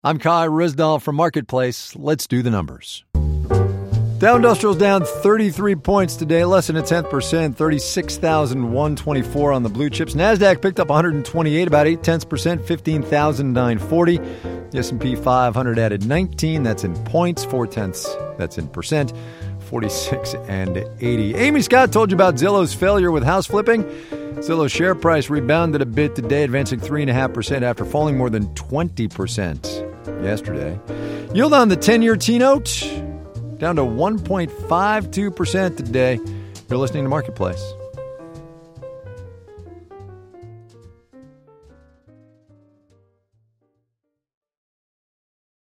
I'm Kai Rizdal from Marketplace. Let's do the numbers. Dow Industrial's down 33 points today, less than a 10%, 36,124 on the blue chips. NASDAQ picked up 128, about 0.8%, 15,940. The S&P 500 added 19, that's in points, 0.4, that's in percent, 46 and 80. Amy Scott told you about Zillow's failure with house flipping. Zillow's share price rebounded a bit today, advancing 3.5% after falling more than 20% yesterday. Yield on the 10-year T-note down to 1.52% today. You're listening to Marketplace.